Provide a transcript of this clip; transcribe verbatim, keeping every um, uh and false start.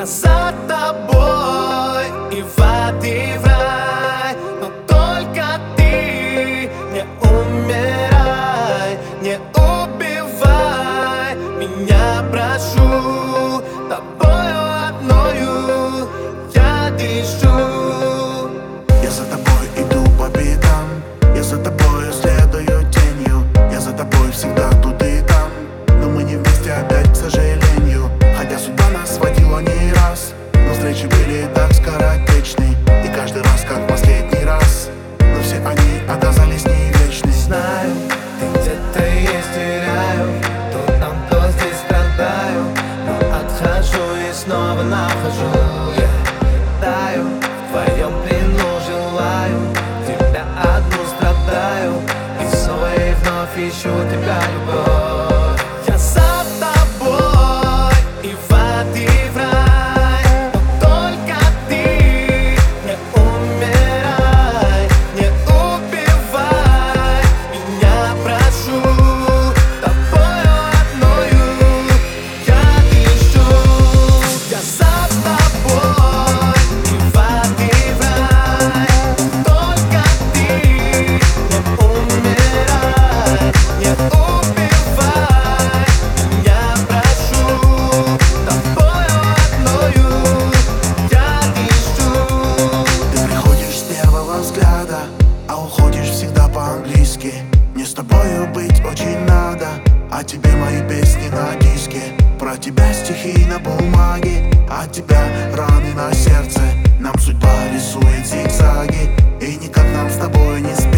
Я за тобой и в ад, и в рай, но только ты не умирай, не убивай меня, прошу. Тобою одною я дышу. Я за тобой иду по пятам, я за тобой следую тенью. Я за тобой всегда тут и там, но мы не вместе опять, к сожалению. Хотя судьба нас сводила не раз, но встречи были так скоротечны, и каждый раз как последний раз, но все они оказались не вечны. Знаю, ты где-то есть, теряю, то там, то здесь страдаю, но отхожу и снова нахожу. Я таю в твоем плену, желаю тебя одну, страдаю, и снова и вновь ищу тебя, любовь. Я за тобой и в ад, и в рай, но только ты не умирай, не убивай меня, прошу. Тобою одною я дышу. Я за тобой и в ад, и в рай, но только ты не умирай, не убивай меня, прошу. Тобою одною я дышу. Ты приходишь с первого взгляда, а уходишь всегда по-английски. Мне с тобою быть очень надо, а тебе мои песни на диске. Про тебя стихи на бумаге, от тебя раны на сердце. Нам судьба рисует зигзаги, и никак нам с тобой не спать.